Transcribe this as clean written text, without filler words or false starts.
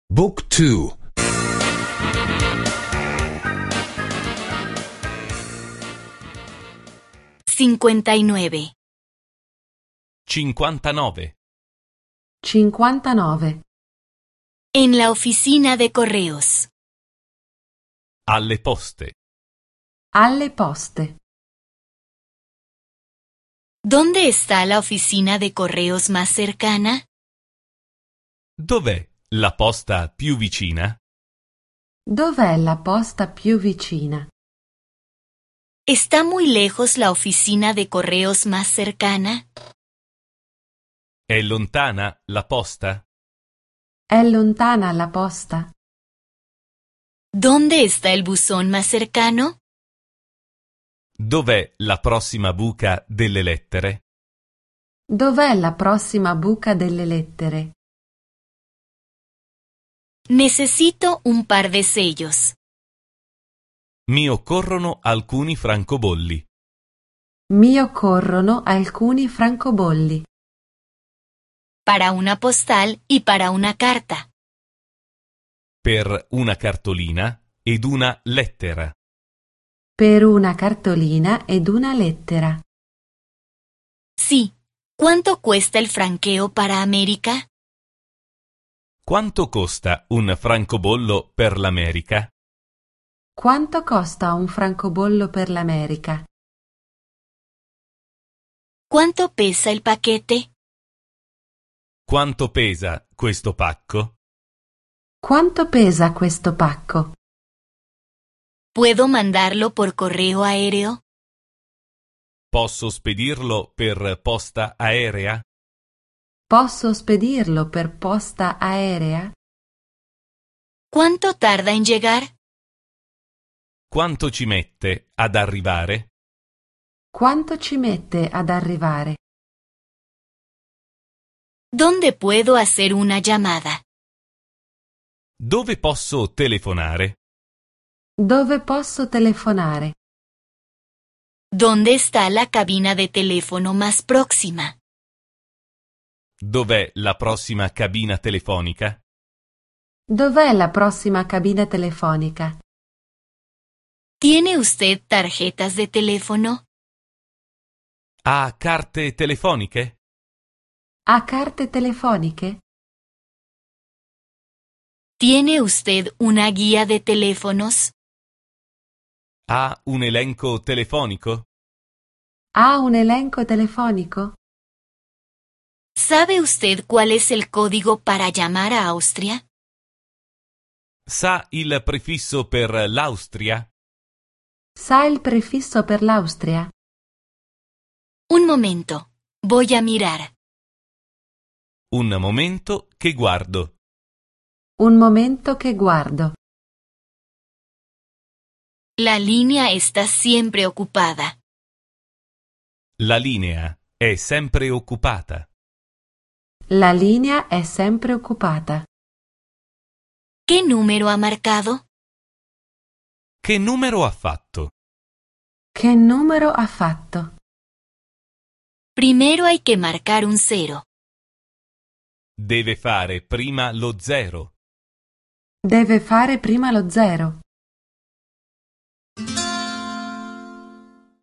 Book 2. 59. 59. 59. En la oficina de correos. Alle poste. Alle poste. ¿Dónde está la oficina de correos más cercana? Dov'è la posta più vicina? Dov'è la posta più vicina? ¿Está muy lejos la oficina de correos más cercana? È lontana la posta? È lontana la posta? ¿Dónde está el buzón más cercano? Dov'è la prossima buca delle lettere? Dov'è la prossima buca delle lettere? Necesito un par de sellos. Mi occorrono alcuni francobolli. Mi occorrono alcuni francobolli. Para una postal y para una carta. Per una cartolina ed una lettera. Per una cartolina ed una lettera. Sí. ¿Cuánto cuesta el franqueo para América? Quanto costa un francobollo per l'America? Quanto costa un francobollo per l'America? ¿Cuánto pesa el paquete? Quanto pesa questo pacco? Quanto pesa questo pacco? ¿Puedo mandarlo por correo aéreo? Posso spedirlo per posta aerea? Posso spedirlo per posta aerea? ¿Cuánto tarda en llegar? Quanto ci mette ad arrivare? Quanto ci mette ad arrivare? ¿Dónde puedo hacer una llamada? Dove posso telefonare? Dove posso telefonare? ¿Dónde está la cabina de teléfono más próxima? Dov'è la prossima cabina telefonica? Dov'è la prossima cabina telefonica? ¿Tiene usted tarjetas de teléfono? Ha carte telefoniche? Ha carte telefoniche? ¿Tiene usted una guía de teléfonos? Ha un elenco telefonico? Ha un elenco telefonico? ¿Sabe usted cuál es el código para llamar a Austria? Sa il prefisso per l'Austria? Sa il prefisso per l'Austria? Un momento. Voy a mirar. Un momento che guardo. Un momento che guardo. La línea está siempre ocupada. La linea è sempre occupata. La linea è sempre occupata. ¿Qué número ha marcado? Che numero ha fatto? Che numero ha fatto? Primero hay que marcar un 0. Deve fare prima lo 0. Deve fare prima lo 0.